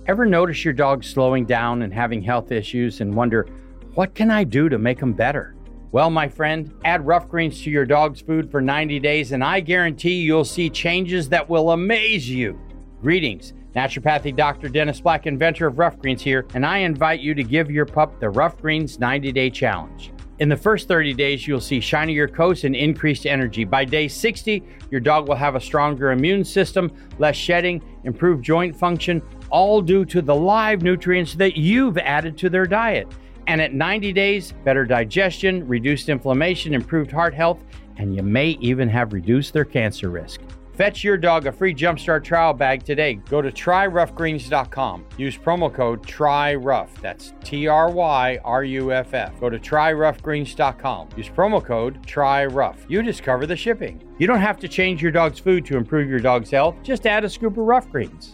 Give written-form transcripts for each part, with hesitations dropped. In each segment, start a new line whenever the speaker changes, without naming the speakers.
Ever notice your dog slowing down and having health issues and wonder, what can I do to make them better? Well, my friend, add Rough Greens to your dog's food for 90 days and I guarantee you'll see changes that will amaze you. Greetings. Naturopathic Dr. Dennis Black, inventor of Rough Greens here, and I invite you to give your pup the Rough Greens 90-Day Challenge. In the first 30 days, you'll see shinier coats and increased energy. By day 60, your dog will have a stronger immune system, less shedding, improved joint function, all due to the live nutrients that you've added to their diet. And at 90 days, better digestion, reduced inflammation, improved heart health, and you may even have reduced their cancer risk. Fetch your dog a free Jumpstart trial bag today. Go to tryroughgreens.com. Use promo code TRYROUGH. That's TRYRUFF. Go to tryroughgreens.com. Use promo code TRYROUGH. You discover the shipping. You don't have to change your dog's food to improve your dog's health. Just add a scoop of Rough Greens.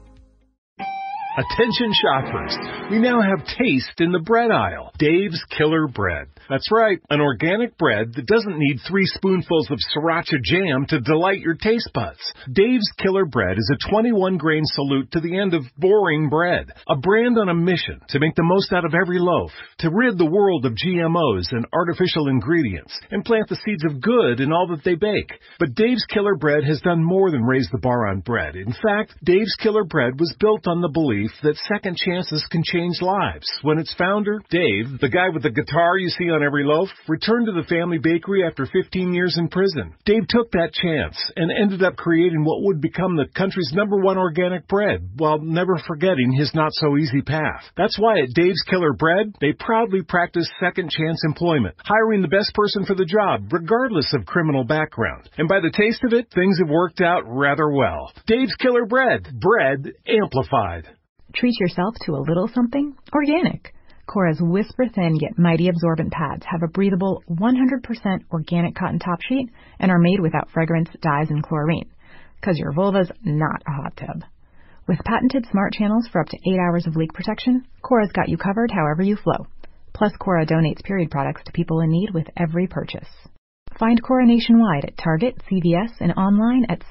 Attention shoppers, we now have taste in the bread aisle. Dave's Killer Bread. That's right, an organic bread that doesn't need 3 spoonfuls of sriracha jam to delight your taste buds. Dave's Killer Bread is a 21-grain salute to the end of boring bread. A brand on a mission to make the most out of every loaf, to rid the world of GMOs and artificial ingredients, and plant the seeds of good in all that they bake. But Dave's Killer Bread has done more than raise the bar on bread. In fact, Dave's Killer Bread was built on the belief that second chances can change lives. When its founder, Dave, the guy with the guitar you see on every loaf, returned to the family bakery after 15 years in prison. Dave took that chance and ended up creating what would become the country's #1 organic bread, while never forgetting his not-so-easy path. That's why at Dave's Killer Bread, they proudly practice second chance employment, hiring the best person for the job, regardless of criminal background. And by the taste of it, things have worked out rather well. Dave's Killer Bread. Bread amplified.
Treat yourself to a little something organic. Cora's whisper-thin yet mighty absorbent pads have a breathable 100% organic cotton top sheet and are made without fragrance, dyes, and chlorine. 'Cause your vulva's not a hot tub. With patented smart channels for up to 8 hours of leak protection, Cora's got you covered however you flow. Plus, Cora donates period products to people in need with every purchase. Find Cora nationwide at Target, CVS, and online at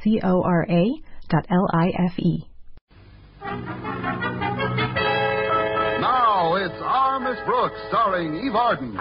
cora.life.
Now it's Our Miss Brooks, starring Eve Arden.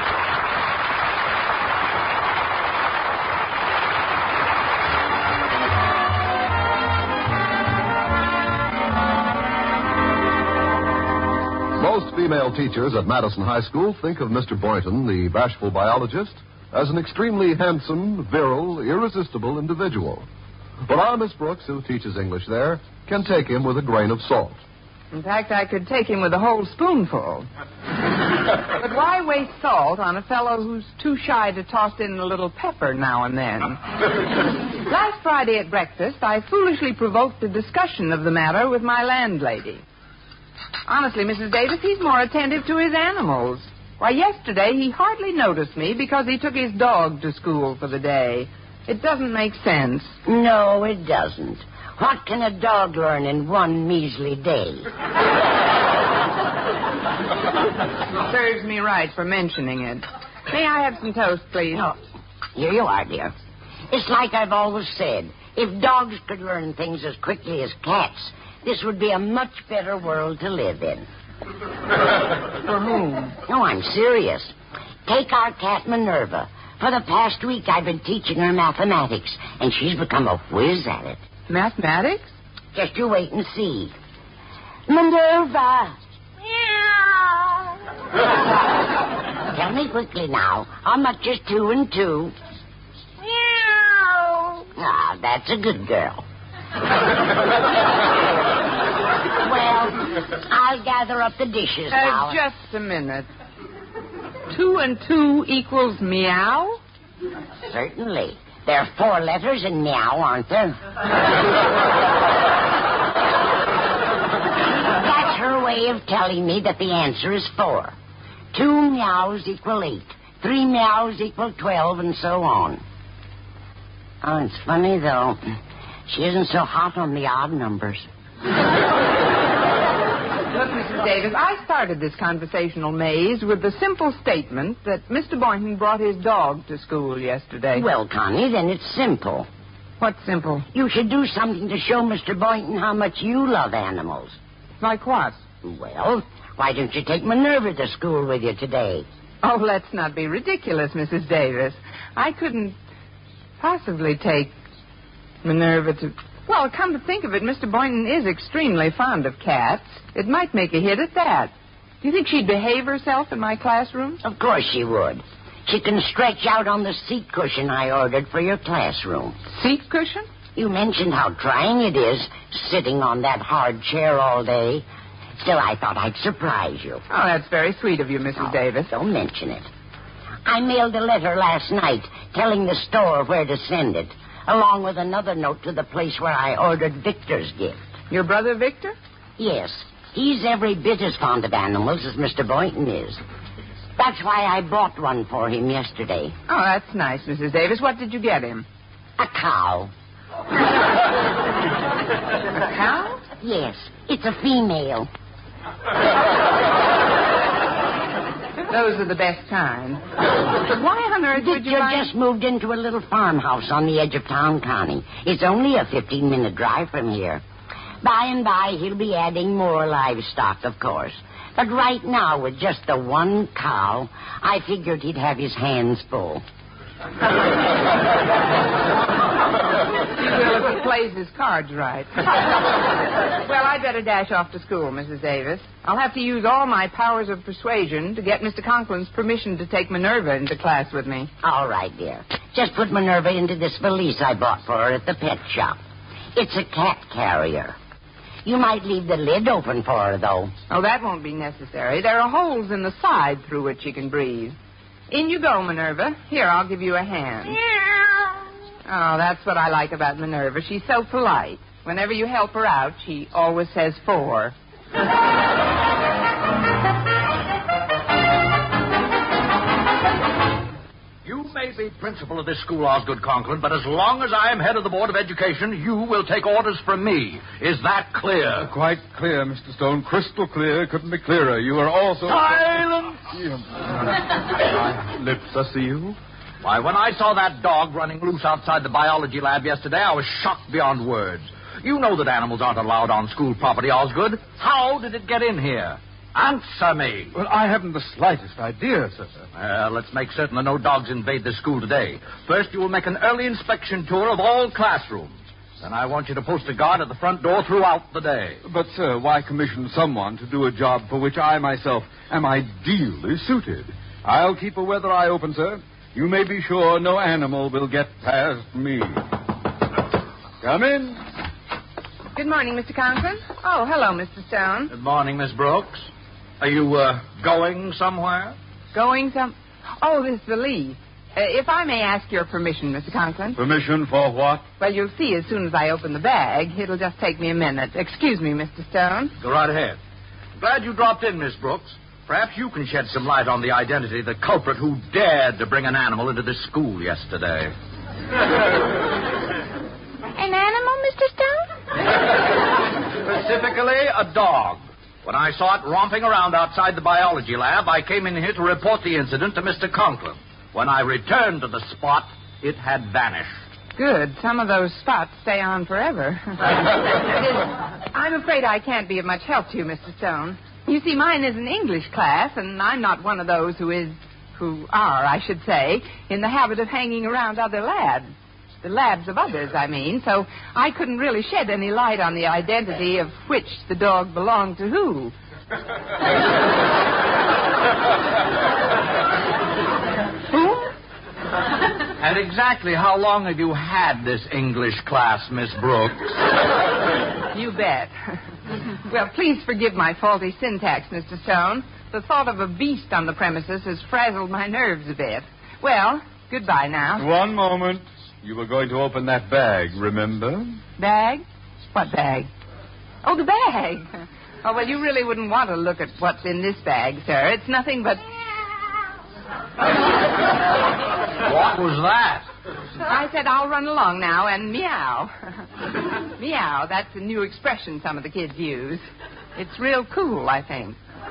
Most female teachers at Madison High School think of Mr. Boynton, the bashful biologist, as an extremely handsome, virile, irresistible individual. But our Miss Brooks, who teaches English there, can take him with a grain of salt.
In fact, I could take him with a whole spoonful. But why waste salt on a fellow who's too shy to toss in a little pepper now and then? Last Friday at breakfast, I foolishly provoked a discussion of the matter with my landlady. Honestly, Mrs. Davis, he's more attentive to his animals. Why, yesterday he hardly noticed me because he took his dog to school for the day. It doesn't make sense.
No, it doesn't. What can a dog learn in one measly day?
Serves me right for mentioning it. May I have some toast, please?
Oh, here you are, dear. It's like I've always said. If dogs could learn things as quickly as cats, this would be a much better world to live in.
For whom?
No, I'm serious. Take our cat Minerva. For the past week, I've been teaching her mathematics, and she's become a whiz at it.
Mathematics?
Just you wait and see. Minerva! Meow! Tell me quickly now, how much is 2 and 2? Meow! Ah, that's a good girl. Well, I'll gather up the dishes now.
Just a minute. 2 and 2 equals meow?
Certainly. There are 4 letters in meow, aren't there? That's her way of telling me that the answer is 4. 2 meows equal 8. 3 meows equal 12, and so on. Oh, it's funny, though. She isn't so hot on the odd numbers.
Look, Mrs. Davis, I started this conversational maze with the simple statement that Mr. Boynton brought his dog to school yesterday.
Well, Connie, then it's simple.
What's simple?
You should do something to show Mr. Boynton how much you love animals.
Like what?
Well, why don't you take Minerva to school with you today?
Oh, let's not be ridiculous, Mrs. Davis. I couldn't possibly take Minerva to... Well, come to think of it, Mr. Boynton is extremely fond of cats. It might make a hit at that. Do you think she'd behave herself in my classroom?
Of course she would. She can stretch out on the seat cushion I ordered for your classroom.
Seat cushion?
You mentioned how trying it is sitting on that hard chair all day. Still, I thought I'd surprise you.
Oh, that's very sweet of you, Mrs. Davis.
Don't mention it. I mailed a letter last night telling the store where to send it, along with another note to the place where I ordered Victor's gift.
Your brother Victor?
Yes. He's every bit as fond of animals as Mr. Boynton is. That's why I bought one for him yesterday.
Oh, that's nice, Mrs. Davis. What did you get him?
A cow.
A cow?
Yes. It's a female.
Those are the best kind. Why on earth would you
Victor
like...
just moved into a little farmhouse on the edge of town, Connie. It's only a 15-minute drive from here. By and by, he'll be adding more livestock, of course. But right now, with just the one cow, I figured he'd have his hands full.
He will if he plays his cards right. Well, I'd better dash off to school, Mrs. Davis. I'll have to use all my powers of persuasion to get Mr. Conklin's permission to take Minerva into class with me.
All right, dear. Just put Minerva into this valise I bought for her at the pet shop. It's a cat carrier. You might leave the lid open for her, though.
Oh, that won't be necessary. There are holes in the side through which she can breathe. In you go, Minerva. Here, I'll give you a hand. Oh, that's what I like about Minerva. She's so polite. Whenever you help her out, she always says for.
You may be principal of this school, Osgood Conklin, but as long as I am head of the Board of Education, you will take orders from me. Is that clear?
Quite clear, Mr. Stone. Crystal clear. Couldn't be clearer. You are also...
Silence!
My lips are sealed.
Why, when I saw that dog running loose outside the biology lab yesterday, I was shocked beyond words. You know that animals aren't allowed on school property, Osgood. How did it get in here? Answer me.
Well, I haven't the slightest idea, sir.
Let's make certain that no dogs invade this school today. First, you will make an early inspection tour of all classrooms. Then I want you to post a guard at the front door throughout the day.
But, sir, why commission someone to do a job for which I myself am ideally suited? I'll keep a weather eye open, sir. You may be sure no animal will get past me. Come in.
Good morning, Mr. Conklin. Oh, hello, Mr. Stone.
Good morning, Miss Brooks. Are you, going somewhere?
Going some... Oh, this valise. If I may ask your permission, Mr. Conklin.
Permission for what?
Well, you'll see as soon as I open the bag. It'll just take me a minute. Excuse me, Mr. Stone.
Go right ahead. Glad you dropped in, Miss Brooks. Perhaps you can shed some light on the identity of the culprit who dared to bring an animal into this school yesterday.
An animal, Mr. Stone?
Specifically, a dog. When I saw it romping around outside the biology lab, I came in here to report the incident to Mr. Conklin. When I returned to the spot, it had vanished.
Good. Some of those spots stay on forever. I'm afraid I can't be of much help to you, Mr. Stone. You see, mine is an English class, and I'm not one of those who are, I should say, in the habit of hanging around other labs. The labs of others, I mean. So I couldn't really shed any light on the identity of which the dog belonged to who. Who?
And exactly how long have you had this English class, Miss Brooks?
You bet. Well, please forgive my faulty syntax, Mr. Stone. The thought of a beast on the premises has frazzled my nerves a bit. Well, goodbye now.
One moment. You were going to open that bag, remember?
Bag? What bag? Oh, the bag. Oh, well, you really wouldn't want to look at what's in this bag, sir. It's nothing but...
What was that?
I said I'll run along now and meow. Meow, that's a new expression some of the kids use. It's real cool, I think.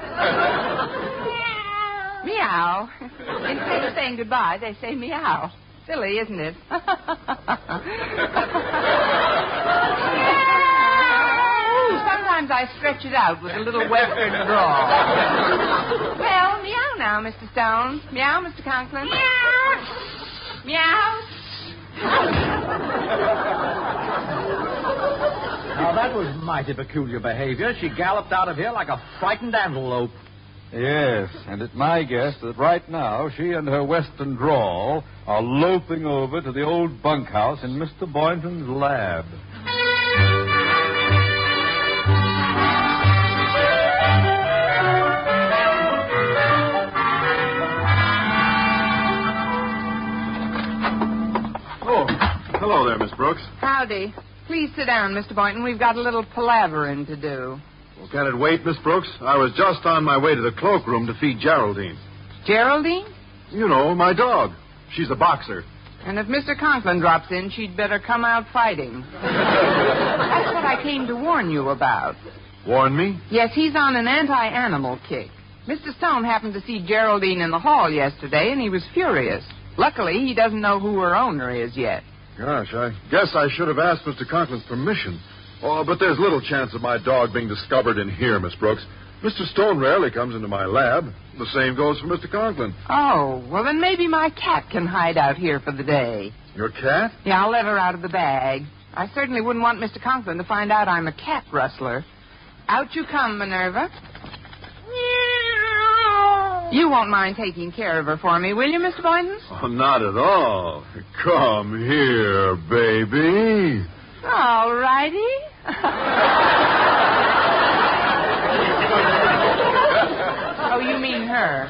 Meow. Instead of saying goodbye, they say meow. Silly, isn't it? Sometimes sometimes I stretch it out with a little western drawl. Well, meow now, Mr. Stone. Meow, Mr. Conklin. Meow. Meow.
Now, that was mighty peculiar behavior. She galloped out of here like a frightened antelope.
Yes, and it's my guess that right now she and her western drawl are loping over to the old bunkhouse in Mr. Boynton's lab.
Oh, hello there, Miss Brooks.
Howdy. Please sit down, Mr. Boynton. We've got a little palavering to do.
Well, can it wait, Miss Brooks? I was just on my way to the cloakroom to feed Geraldine.
Geraldine?
You know, my dog. She's a boxer.
And if Mr. Conklin drops in, she'd better come out fighting. That's what I came to warn you about.
Warn me?
Yes, he's on an anti-animal kick. Mr. Stone happened to see Geraldine in the hall yesterday, and he was furious. Luckily, he doesn't know who her owner is yet.
Gosh, I guess I should have asked Mr. Conklin's permission. Oh, but there's little chance of my dog being discovered in here, Miss Brooks. Mr. Stone rarely comes into my lab. The same goes for Mr. Conklin.
Oh, well, then maybe my cat can hide out here for the day.
Your cat?
Yeah, I'll let her out of the bag. I certainly wouldn't want Mr. Conklin to find out I'm a cat rustler. Out you come, Minerva. You won't mind taking care of her for me, will you, Mr. Boynton?
Oh, not at all. Come here, baby.
All righty. Oh, you mean her.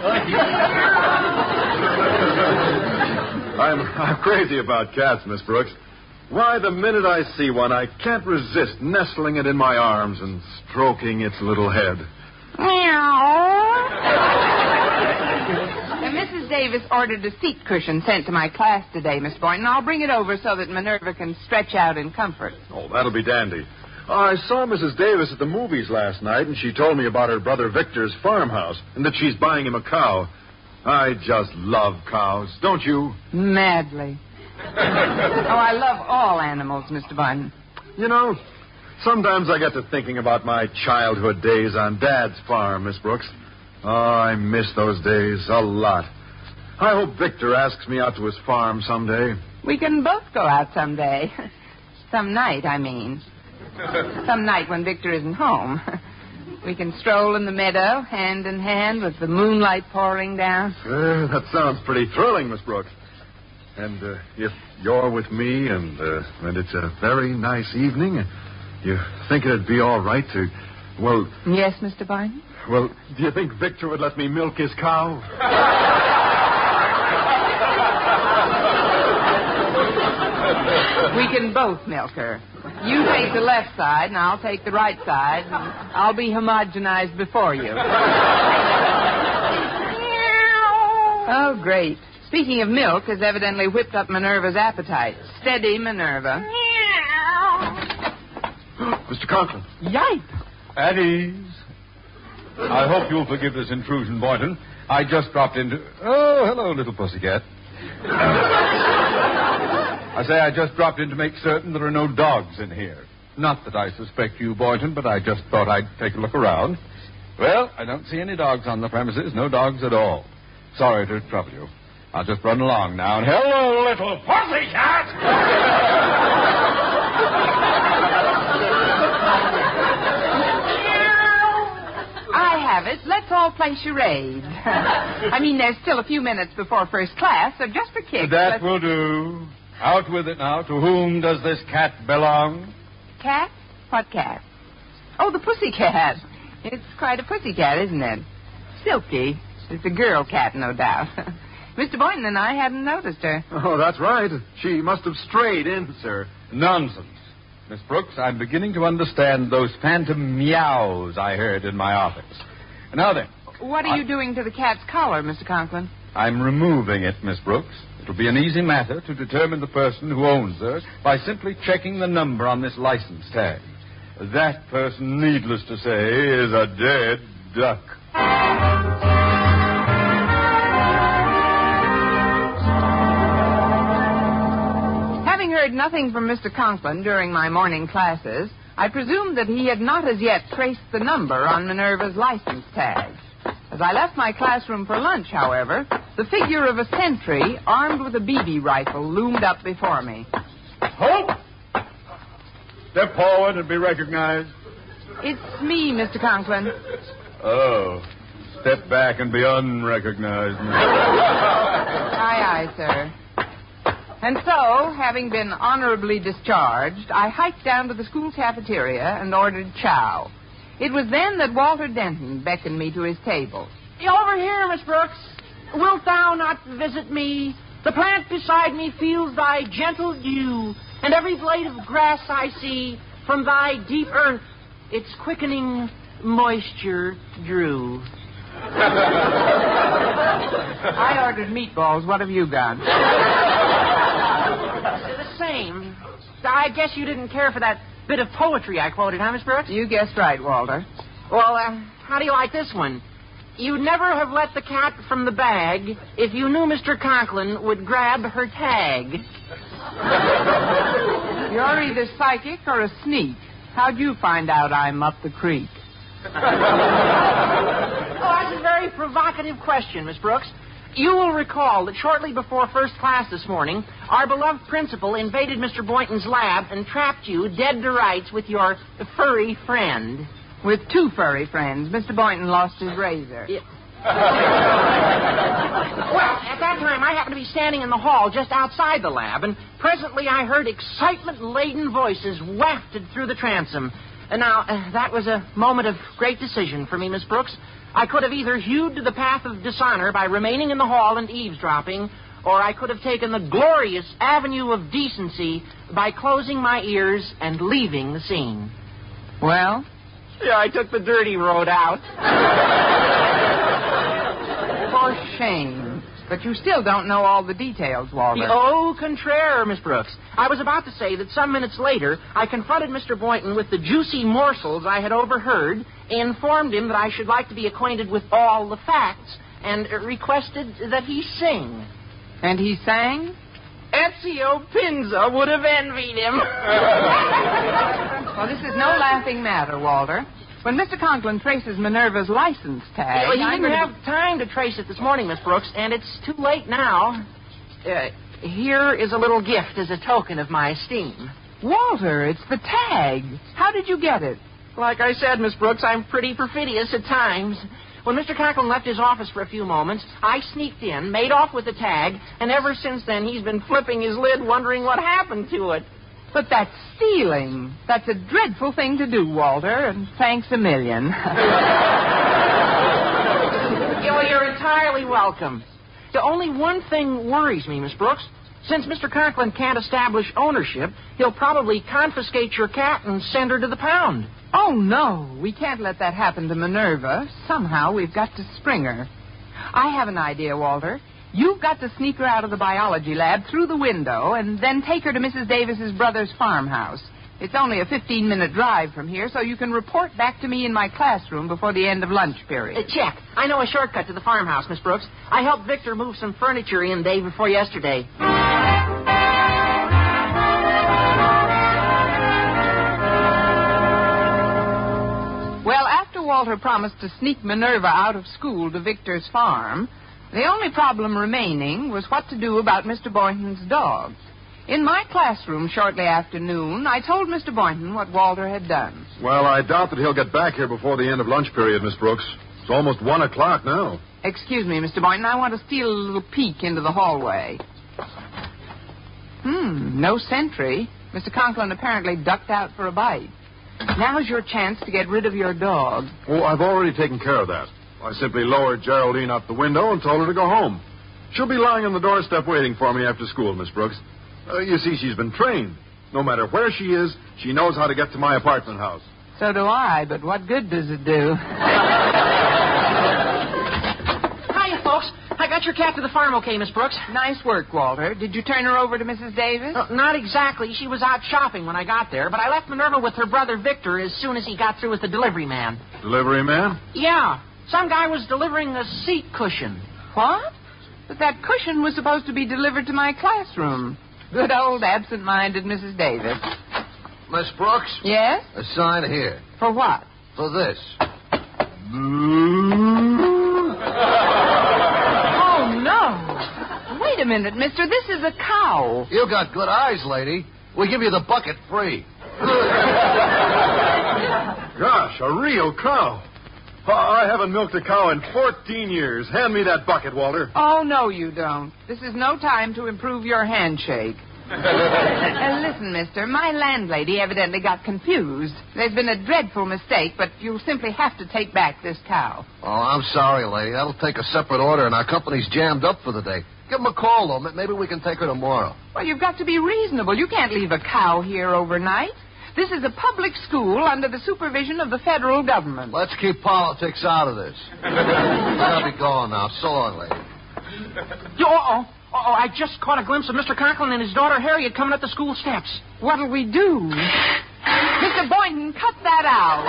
I'm crazy about cats, Miss Brooks. Why, the minute I see one, I can't resist nestling it in my arms and stroking its little head.
Meow. And Mrs. Davis ordered a seat cushion sent to my class today, Miss Boynton. I'll bring it over so that Minerva can stretch out in comfort.
Oh, that'll be dandy. I saw Mrs. Davis at the movies last night, and she told me about her brother Victor's farmhouse and that she's buying him a cow. I just love cows, don't you?
Madly. Oh, I love all animals, Mr. Boynton.
You know, sometimes I get to thinking about my childhood days on Dad's farm, Miss Brooks. Oh, I miss those days a lot. I hope Victor asks me out to his farm someday.
We can both go out someday. Some night, I mean. Some night when Victor isn't home. We can stroll in the meadow, hand in hand, with the moonlight pouring down.
That sounds pretty thrilling, Miss Brooks. And if you're with me and it's a very nice evening, you think it'd be all right to, well...
Yes, Mr. Boynton?
Well, do you think Victor would let me milk his cow?
We can both milk her. You take the left side, and I'll take the right side, and I'll be homogenized before you. Oh, great. Speaking of milk, has evidently whipped up Minerva's appetite. Steady, Minerva.
Mr. Conklin.
Yipe.
At ease. I hope you'll forgive this intrusion, Boynton. I just dropped into... Oh, hello, little pussycat. I say I just dropped in to make certain there are no dogs in here. Not that I suspect you, Boynton, but I just thought I'd take a look around. Well, I don't see any dogs on the premises. No dogs at all. Sorry to trouble you. I'll just run along now. And hello, little pussycat!
I have it. Let's all play charades. I mean, there's still a few minutes before first class, so just for kicks.
That will do. Out with it now. To whom does this cat belong?
Cat? What cat? Oh, the pussycat. It's quite a pussycat, isn't it? Silky. It's a girl cat, no doubt. Mr. Boynton and I hadn't noticed her.
Oh, that's right. She must have strayed in, sir.
Nonsense. Miss Brooks, I'm beginning to understand those phantom meows I heard in my office. Now then.
What are you doing to the cat's collar, Mr. Conklin?
I'm removing it, Miss Brooks. It'll be an easy matter to determine the person who owns her by simply checking the number on this license tag. That person, needless to say, is a dead duck.
Having heard nothing from Mr. Conklin during my morning classes, I presumed that he had not as yet traced the number on Minerva's license tag. As I left my classroom for lunch, however, the figure of a sentry armed with a BB rifle loomed up before me.
Halt! Step forward and be recognized.
It's me, Mr. Conklin.
Oh, step back and be unrecognized.
Aye, sir. And so, having been honorably discharged, I hiked down to the school cafeteria and ordered chow. It was then that Walter Denton beckoned me to his table.
Over here, Miss Brooks. Wilt thou not visit me? The plant beside me feels thy gentle dew, and every blade of grass I see from thy deep earth its quickening moisture drew.
I ordered meatballs. What have you got?
The same. I guess you didn't care for that bit of poetry I quoted, huh, Miss Brooks?
You guessed right, Walter.
Well, how do you like this one? You'd never have let the cat from the bag if you knew Mr. Conklin would grab her tag.
You're either psychic or a sneak. How'd you find out I'm up the creek?
Oh, that's a very provocative question, Miss Brooks. You will recall that shortly before first class this morning, our beloved principal invaded Mr. Boynton's lab and trapped you dead to rights with your furry friend.
With two furry friends. Mr. Boynton lost his razor.
Yeah. Well, at that time, I happened to be standing in the hall just outside the lab, and presently I heard excitement-laden voices wafted through the transom. And now, that was a moment of great decision for me, Miss Brooks. I could have either hewed to the path of dishonor by remaining in the hall and eavesdropping, or I could have taken the glorious avenue of decency by closing my ears and leaving the scene.
Well?
Yeah, I took the dirty road out.
For shame. But you still don't know all the details, Walter.
Au contraire, Miss Brooks. I was about to say that some minutes later, I confronted Mr. Boynton with the juicy morsels I had overheard, informed him that I should like to be acquainted with all the facts, and requested that he sing.
And he sang?
Ezio Pinza would have envied him.
Well, this is no laughing matter, Walter. When Mr. Conklin traces Minerva's license tag...
Well, he didn't have time to trace it this morning, Miss Brooks, and it's too late now. Here is a little gift as a token of my esteem.
Walter, it's the tag. How did you get it?
Like I said, Miss Brooks, I'm pretty perfidious at times. When Mr. Conklin left his office for a few moments, I sneaked in, made off with the tag, and ever since then he's been flipping his lid wondering what happened to it.
But that's stealing. That's a dreadful thing to do, Walter, and thanks a million.
You're entirely welcome. The only one thing worries me, Miss Brooks. Since Mr. Conklin can't establish ownership, he'll probably confiscate your cat and send her to the pound.
Oh, no. We can't let that happen to Minerva. Somehow we've got to spring her. I have an idea, Walter. You've got to sneak her out of the biology lab through the window and then take her to Mrs. Davis's brother's farmhouse. It's only a 15-minute drive from here, so you can report back to me in my classroom before the end of lunch period.
Check. I know a shortcut to the farmhouse, Miss Brooks. I helped Victor move some furniture in day before yesterday.
Well, after Walter promised to sneak Minerva out of school to Victor's farm, the only problem remaining was what to do about Mr. Boynton's dog. In my classroom shortly after noon, I told Mr. Boynton what Walter had done.
Well, I doubt that he'll get back here before the end of lunch period, Miss Brooks. It's almost 1 o'clock now.
Excuse me, Mr. Boynton. I want to steal a little peek into the hallway. No sentry. Mr. Conklin apparently ducked out for a bite. Now's your chance to get rid of your dog.
Oh, I've already taken care of that. I simply lowered Geraldine out the window and told her to go home. She'll be lying on the doorstep waiting for me after school, Miss Brooks. You see, she's been trained. No matter where she is, she knows how to get to my apartment house.
So do I, but what good does it do?
Hiya, folks. I got your cat to the farm okay, Miss Brooks.
Nice work, Walter. Did you turn her over to Mrs. Davis?
Not exactly. She was out shopping when I got there, but I left Minerva with her brother Victor as soon as he got through with the delivery man.
Delivery man?
Yeah. Some guy was delivering a seat cushion.
What? But that cushion was supposed to be delivered to my classroom. Good old absent-minded Mrs. Davis.
Miss Brooks?
Yes?
A sign here.
For what?
For this.
Oh, no. Wait a minute, mister. This is a cow.
You got good eyes, lady. We'll give you the bucket free.
Gosh, a real cow. I haven't milked a cow in 14 years. Hand me that bucket, Walter.
Oh, no, you don't. This is no time to improve your handshake. Listen, mister, my landlady evidently got confused. There's been a dreadful mistake, but you'll simply have to take back this cow.
Oh, I'm sorry, lady. That'll take a separate order, and our company's jammed up for the day. Give them a call, though. Maybe we can take her tomorrow.
Well, you've got to be reasonable. You can't leave a cow here overnight. This is a public school under the supervision of the federal government.
Let's keep politics out of this. I'll be going now. So long, lady.
I just caught a glimpse of Mr. Conklin and his daughter Harriet coming up the school steps.
What'll we do? Mr. Boynton, cut that out.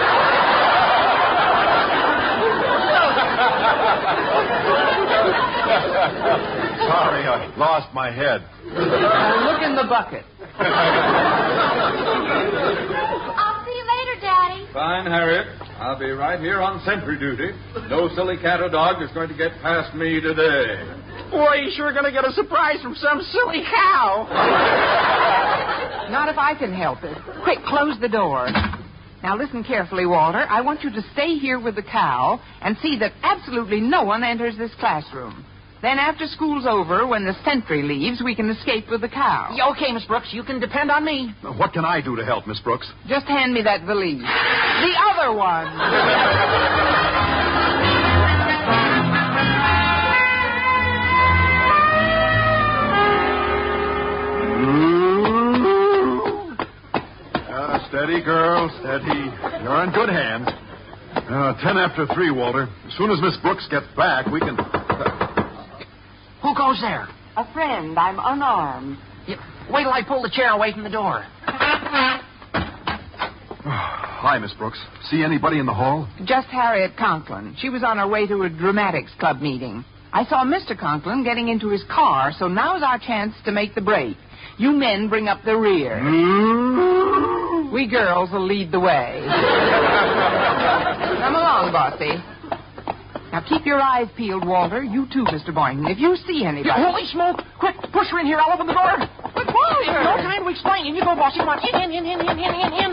Sorry, I lost my head.
Look in the bucket.
I'll see you later, Daddy.
Fine, Harriet. I'll be right here on sentry duty. No silly cat or dog is going to get past me today.
Boy, he's sure going to get a surprise from some silly cow.
Not if I can help it. Quick, close the door. Now listen carefully, Walter. I want you to stay here with the cow and see that absolutely no one enters this classroom. Then after school's over, when the sentry leaves, we can escape with the cow.
Okay, Miss Brooks, you can depend on me.
What can I do to help, Miss Brooks?
Just hand me that valise. The other one.
Steady, girl, steady. You're in good hands. 10 after 3, Walter. As soon as Miss Brooks gets back, we can...
Who goes there?
A friend. I'm unarmed.
Wait till I pull the chair away from the door.
Hi, Miss Brooks. See anybody in the hall?
Just Harriet Conklin. She was on her way to a dramatics club meeting. I saw Mr. Conklin getting into his car, so now's our chance to make the break. You men bring up the rear. We girls will lead the way. Come along, Bossy. Now keep your eyes peeled, Walter. You too, Mr. Boynton. If you see anybody...
Holy smoke! Quick, push her in here. I'll open the door.
But Walter!
No time to explain. In you go, Bossy. Come on. In.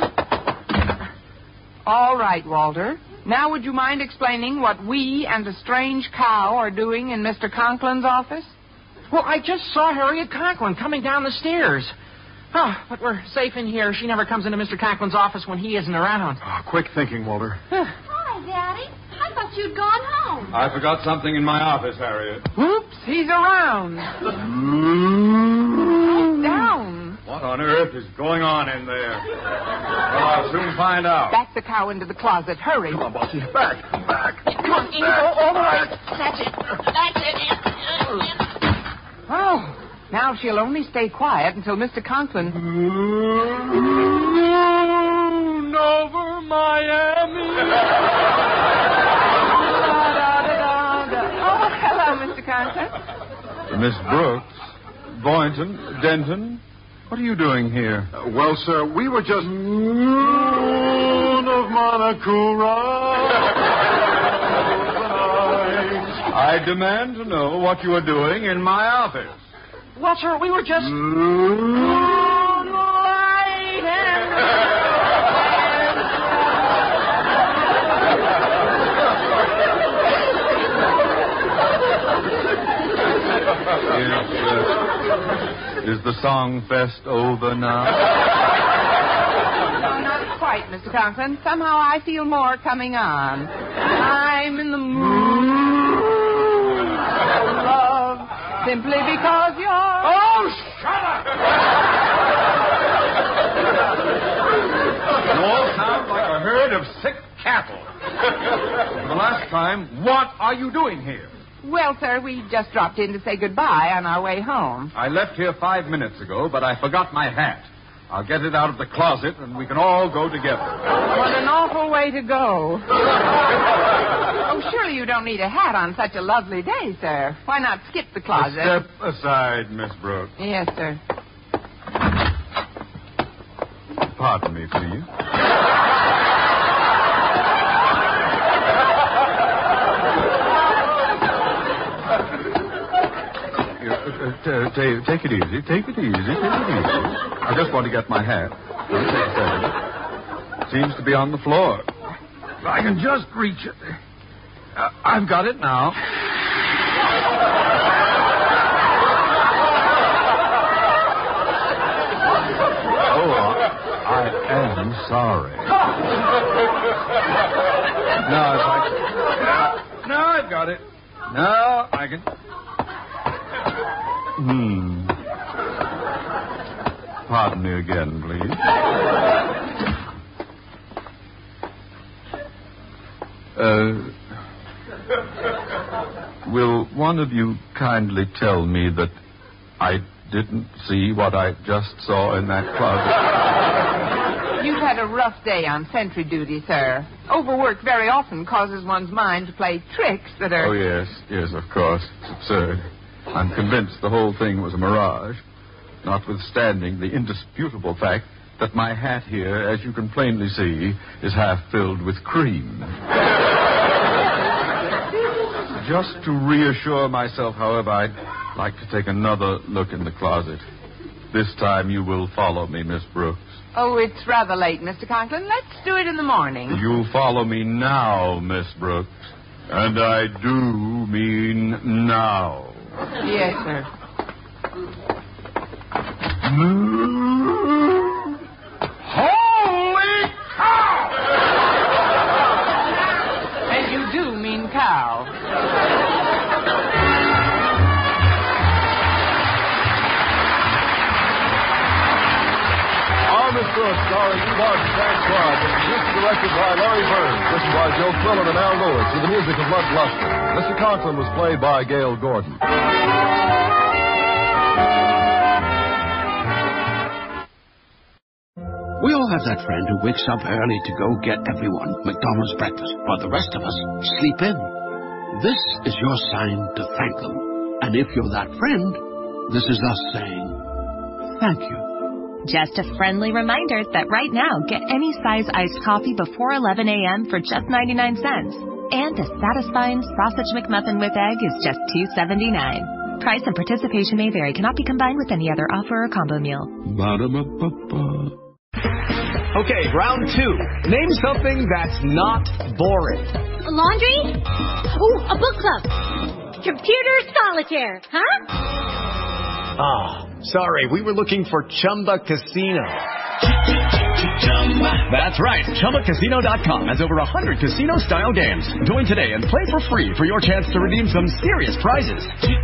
All right, Walter. Now would you mind explaining what we and a strange cow are doing in Mr. Conklin's office?
Well, I just saw Harriet Conklin coming down the stairs. Oh, but we're safe in here. She never comes into Mr. Conklin's office when he isn't around.
Quick thinking, Walter.
Hi, Daddy. I thought you'd gone home.
I forgot something in my office, Harriet.
Whoops, he's around. Down.
What on earth is going on in there? Well, I'll soon find out.
Back the cow into the closet. Hurry.
Come on, Bossy. Back.
Come on, in you go all the way. That's it.
Oh, now she'll only stay quiet until Mr. Conklin...
Moon over Miami.
Oh, hello, Mr. Conklin.
Miss Brooks, Boynton, Denton, what are you doing here?
Well, sir, we were just... Moon of Monocura.
I demand to know what you are doing in my office.
Well, sir, we were just...
Is the song fest over now?
No, not quite, Mr. Conklin. Somehow I feel more coming on. I'm in the mood of love simply because you're...
Oh, shut up!
You all sound like a herd of sick cattle. The last time, what are you doing here?
Well, sir, we just dropped in to say goodbye on our way home.
I left here 5 minutes ago, but I forgot my hat. I'll get it out of the closet, and we can all go together.
What an awful way to go. Oh, surely you don't need a hat on such a lovely day, sir. Why not skip the closet?
Step aside, Miss Brooks.
Yes, sir.
pardon me, please. Take it easy. Take it easy. I just want to get my hat. Seems to be on the floor. I can just reach it. I've got it now. Oh, I am sorry. Now I've got it. Now I can... Pardon me again, please. Will one of you kindly tell me that I didn't see what I just saw in that closet?
You've had a rough day on sentry duty, sir. Overwork very often causes one's mind to play tricks that are...
Oh, yes, of course. It's absurd. I'm convinced the whole thing was a mirage, notwithstanding the indisputable fact that my hat here, as you can plainly see, is half filled with cream. Just to reassure myself, however, I'd like to take another look in the closet. This time you will follow me, Miss Brooks.
Oh, it's rather late, Mr. Conklin. Let's do it in the morning.
You'll follow me now, Miss Brooks. And I do mean now.
Yes, sir.
Holy cow!
And you do mean cow.
Miss Brooks, starring Ewart and Frank Clark, and produced and directed by Larry Bird, written by Joe Quillen and Al Lewis, with the music of Bud Gluskin. Mr. Conklin was played by Gail Gordon.
We all have that friend who wakes up early to go get everyone McDonald's breakfast, while the rest of us sleep in. This is your sign to thank them. And if you're that friend, this is us saying thank you.
Just a friendly reminder that right now, get any size iced coffee before 11 a.m. for just 99 cents. And a satisfying sausage McMuffin with egg is just $2.79. Price and participation may vary. Cannot be combined with any other offer or combo meal.
Ba-da-ba-ba-ba.
Okay, round two. Name something that's not boring.
A laundry? Ooh, a book club. Computer solitaire, huh?
Ah, sorry, we were looking for Chumba Casino. That's right, ChumbaCasino.com has over 100 casino-style games. Join today and play for free for your chance to redeem some serious prizes.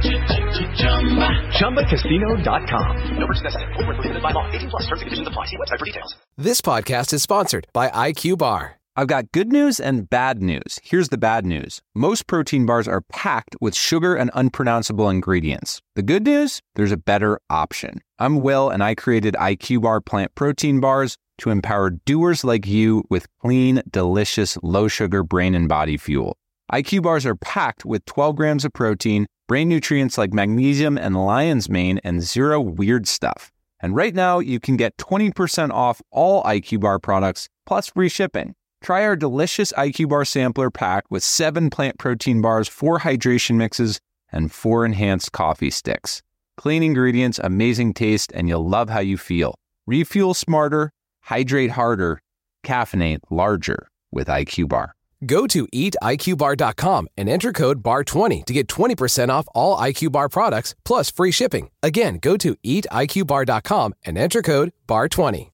ChumbaCasino.com. No purchase necessary. Void where prohibited by law. 18+. Terms and conditions apply. See website for details.
This podcast is sponsored by IQ Bar. I've got good news and bad news. Here's the bad news. Most protein bars are packed with sugar and unpronounceable ingredients. The good news? There's a better option. I'm Will, and I created IQ Bar plant protein bars to empower doers like you with clean, delicious, low-sugar brain and body fuel. IQ Bars are packed with 12 grams of protein, brain nutrients like magnesium and lion's mane, and zero weird stuff. And right now, you can get 20% off all IQ Bar products, plus free shipping. Try our delicious IQ Bar sampler pack with 7 plant protein bars, 4 hydration mixes, and 4 enhanced coffee sticks. Clean ingredients, amazing taste, and you'll love how you feel. Refuel smarter, hydrate harder, caffeinate larger with IQ Bar.
Go to eatiqbar.com and enter code BAR20 to get 20% off all IQ Bar products plus free shipping. Again, go to eatiqbar.com and enter code BAR20.